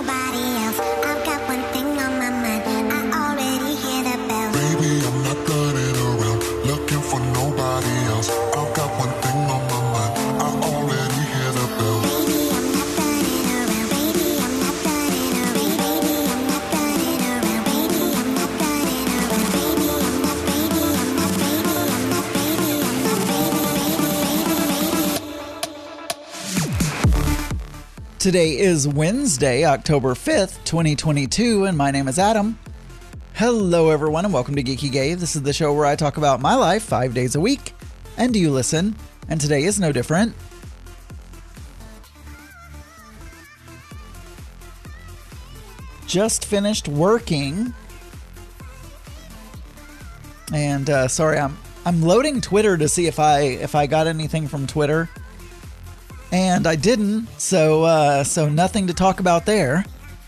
nobody else. I've got one thing on my mind. I already hear the bells. Baby, I'm not running around looking for nobody else. I've got one thing on my mind. I already hear the bells. Baby, I'm not running around. Baby, I'm not running around. Baby, I'm not running around. Baby, I'm not running around. Baby, I'm not. Baby, I'm not. Baby, I'm not. Baby, I'm not. Today is Wednesday, October 5th, 2022, and my name is Adam. Hello, everyone, and welcome to Geeky Gay. This is the show where I talk about my life 5 days a week, and you listen, and today is no different. Just finished working, and sorry, I'm loading Twitter to see if I got anything from Twitter. And I didn't, so nothing to talk about there.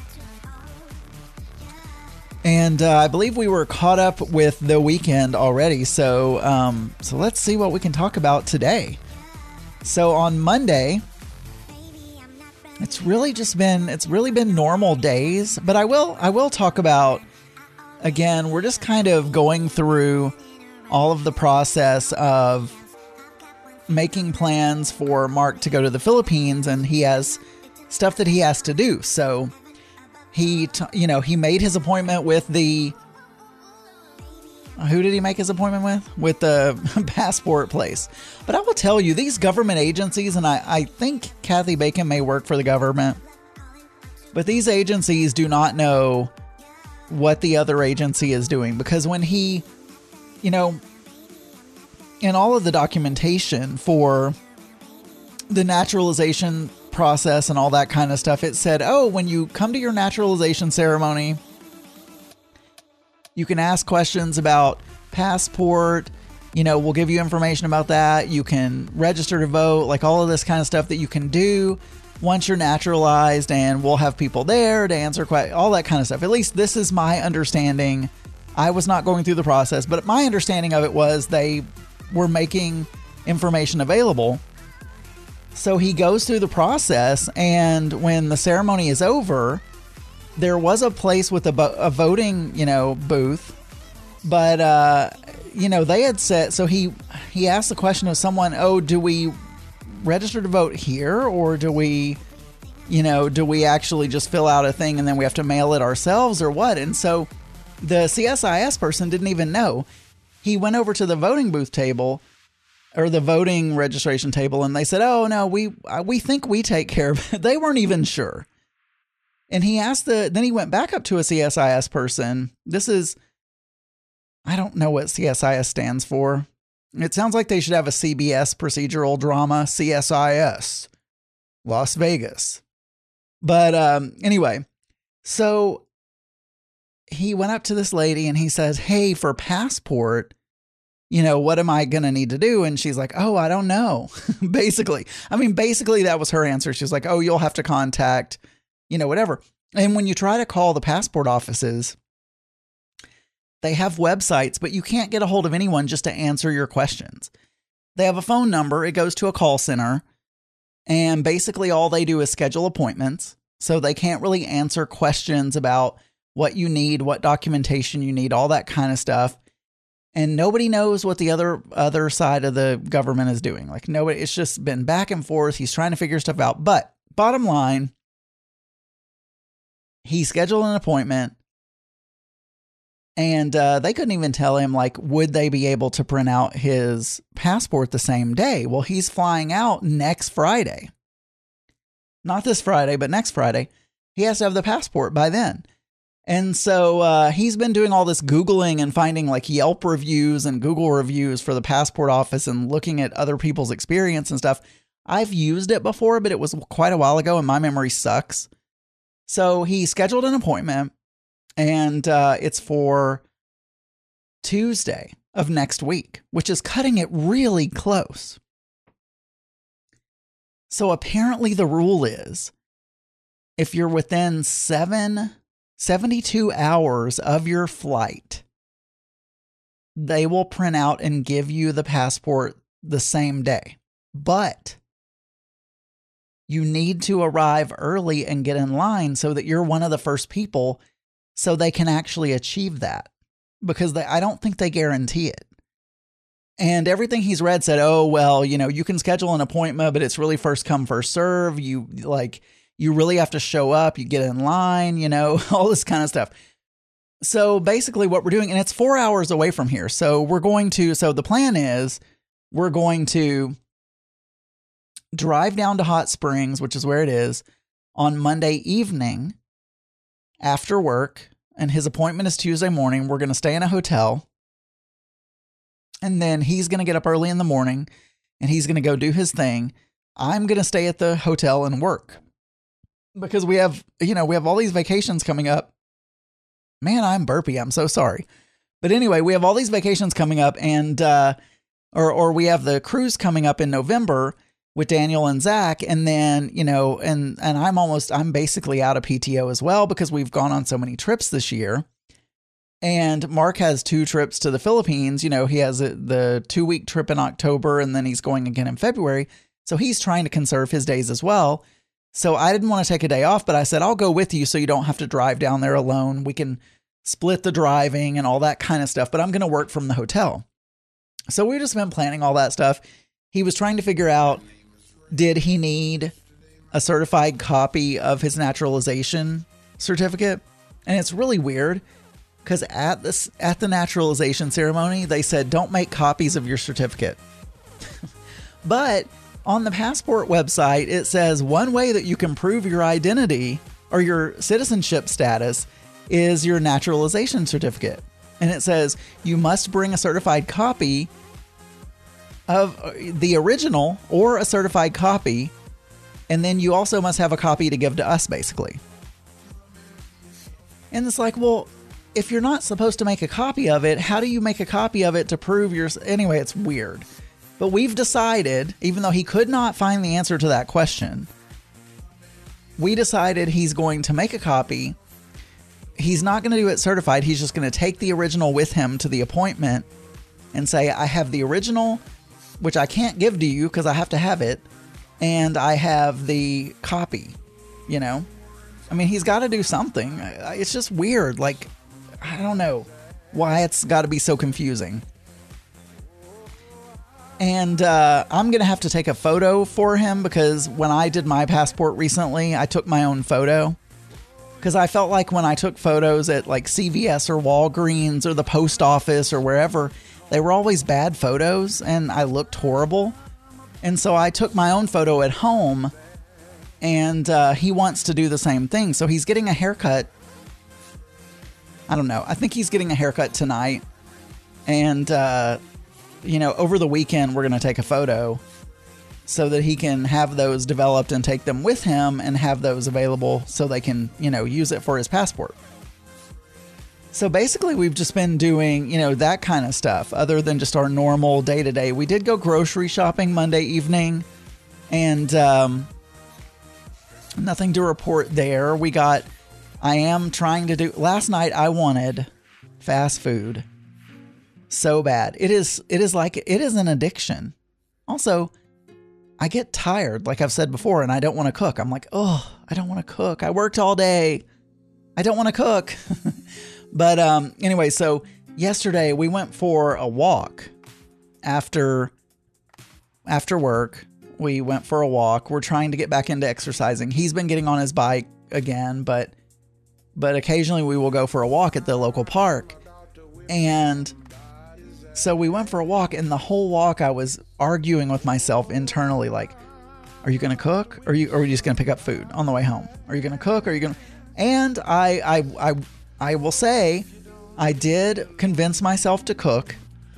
And I believe we were caught up with the weekend already, so let's see what we can talk about today. So on Monday, it's really been normal days, but I will talk about, again, we're just kind of going through all of the process of making plans for Mark to go to the Philippines, and he has stuff that he has to do. So he made his appointment with who did he make his appointment with? With the passport place. But I will tell you, these government agencies, and I think Kathy Bacon may work for the government, but these agencies do not know what the other agency is doing, because when he, in all of the documentation for the naturalization process and all that kind of stuff, it said, when you come to your naturalization ceremony, you can ask questions about passport, we'll give you information about that. You can register to vote, like all of this kind of stuff that you can do once you're naturalized, and we'll have people there to answer questions, all that kind of stuff. At least this is my understanding. I was not going through the process, but my understanding of it was they were making information available. So he goes through the process, and when the ceremony is over, there was a place with a voting, booth, but they had said, so he asked the question of someone, do we register to vote here, or do we actually just fill out a thing and then we have to mail it ourselves, or what? And so the CSIS person didn't even know. He went over to the voting booth table, or the voting registration table, and they said, no, we think we take care of it. They weren't even sure. And then he went back up to a CSIS person. I don't know what CSIS stands for. It sounds like they should have a CBS procedural drama, CSIS, Las Vegas. But anyway, so he went up to this lady and he says, hey, for passport, what am I going to need to do? And she's like, I don't know. Basically that was her answer. She's like, you'll have to contact, whatever. And when you try to call the passport offices, they have websites, but you can't get a hold of anyone just to answer your questions. They have a phone number. It goes to a call center, and basically all they do is schedule appointments. So they can't really answer questions about what you need, what documentation you need, all that kind of stuff. And nobody knows what the other side of the government is doing. Like, nobody, it's just been back and forth. He's trying to figure stuff out. But bottom line, he scheduled an appointment, and they couldn't even tell him, would they be able to print out his passport the same day? Well, he's flying out next Friday. Not this Friday, but next Friday. He has to have the passport by then. And so he's been doing all this Googling and finding Yelp reviews and Google reviews for the passport office and looking at other people's experience and stuff. I've used it before, but it was quite a while ago and my memory sucks. So he scheduled an appointment, and it's for Tuesday of next week, which is cutting it really close. So apparently the rule is, if you're within 72 hours of your flight, they will print out and give you the passport the same day. But you need to arrive early and get in line so that you're one of the first people so they can actually achieve that, because I don't think they guarantee it. And everything he's read said, oh, well, you can schedule an appointment, but it's really first come, first serve. You really have to show up, you get in line, all this kind of stuff. So basically what we're doing, and it's 4 hours away from here. So the plan is we're going to drive down to Hot Springs, which is where it is, on Monday evening after work. And his appointment is Tuesday morning. We're going to stay in a hotel. And then he's going to get up early in the morning and he's going to go do his thing. I'm going to stay at the hotel and work because we have all these vacations coming up. Man, I'm burpy. I'm so sorry. But anyway, we have all these vacations coming up and, or we have the cruise coming up in November with Daniel and Zach. And then, and I'm basically out of PTO as well because we've gone on so many trips this year. And Mark has 2 trips to the Philippines. He has the 2-week trip in October and then he's going again in February. So he's trying to conserve his days as well. So I didn't want to take a day off, but I said, I'll go with you so you don't have to drive down there alone. We can split the driving and all that kind of stuff, but I'm going to work from the hotel. So we've just been planning all that stuff. He was trying to figure out, did he need a certified copy of his naturalization certificate? And it's really weird. Because at the naturalization ceremony, they said, don't make copies of your certificate. But on the passport website, it says one way that you can prove your identity or your citizenship status is your naturalization certificate. And it says you must bring a certified copy of the original or a certified copy. And then you also must have a copy to give to us, basically. And it's like, well, if you're not supposed to make a copy of it, how do you make a copy of it to prove anyway, it's weird. But we've decided, even though he could not find the answer to that question, we decided he's going to make a copy. He's not going to do it certified. He's just going to take the original with him to the appointment and say, I have the original, which I can't give to you because I have to have it. And I have the copy, I mean, he's got to do something. It's just weird. Like, I don't know why it's got to be so confusing. And I'm going to have to take a photo for him because when I did my passport recently, I took my own photo. Because I felt like when I took photos at like CVS or Walgreens or the post office or wherever, they were always bad photos and I looked horrible. And so I took my own photo at home and he wants to do the same thing. So he's getting a haircut. I don't know. I think he's getting a haircut tonight. And, over the weekend, we're going to take a photo so that he can have those developed and take them with him and have those available so they can, use it for his passport. So basically, we've just been doing, that kind of stuff other than just our normal day-to-day. We did go grocery shopping Monday evening and nothing to report there. Last night I wanted fast food so bad. It is an addiction. Also, I get tired, like I've said before, and I don't want to cook. I'm like, oh, I don't want to cook. I worked all day. I don't want to cook. But anyway, so yesterday we went for a walk after work. We went for a walk. We're trying to get back into exercising. He's been getting on his bike again, but occasionally we will go for a walk at the local park. And so we went for a walk, and the whole walk I was arguing with myself internally, like, are you going to cook? Or are you just going to pick up food on the way home? Are you going to cook? Are you going to... And I will say, I did convince myself to cook.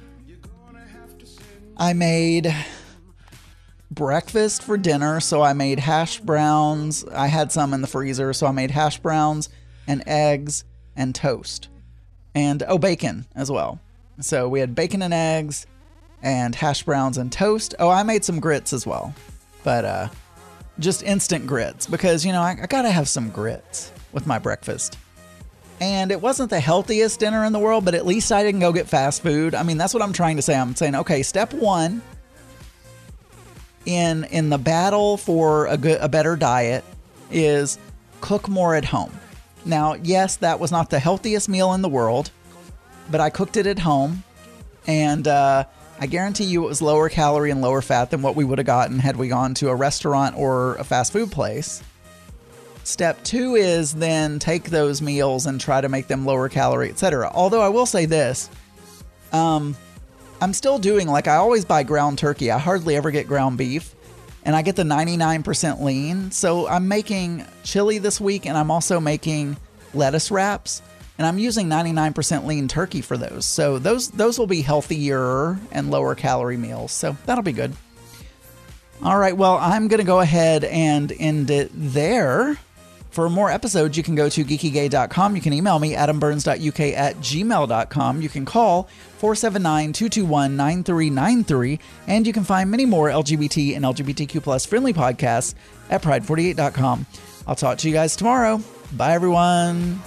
I made breakfast for dinner, so I made hash browns. I had some in the freezer, so I made hash browns and eggs and toast. And, bacon as well. So we had bacon and eggs and hash browns and toast. Oh, I made some grits as well. But just instant grits because, I got to have some grits with my breakfast. And it wasn't the healthiest dinner in the world, but at least I didn't go get fast food. I mean, that's what I'm trying to say. I'm saying, okay, step one, in the battle for a better diet is cook more at home. Now, yes, that was not the healthiest meal in the world, but I cooked it at home, and I guarantee you it was lower calorie and lower fat than what we would have gotten had we gone to a restaurant or a fast food place. Step 2 is then take those meals and try to make them lower calorie, etc. Although I will say this, I'm still doing, like, I always buy ground turkey. I hardly ever get ground beef, and I get the 99% lean. So I'm making chili this week, and I'm also making lettuce wraps, and I'm using 99% lean turkey for those. So those will be healthier and lower calorie meals. So that'll be good. All right, well, I'm going to go ahead and end it there. For more episodes, you can go to geekygay.com. You can email me, adamburns.uk@gmail.com. You can call 479-221-9393. And you can find many more LGBT and LGBTQ plus friendly podcasts at pride48.com. I'll talk to you guys tomorrow. Bye, everyone.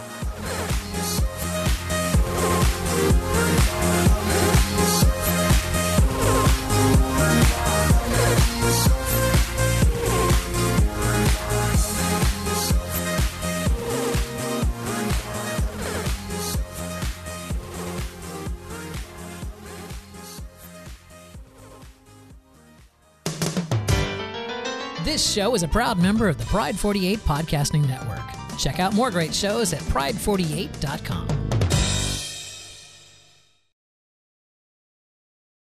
This show is a proud member of the Pride 48 Podcasting Network. Check out more great shows at pride48.com.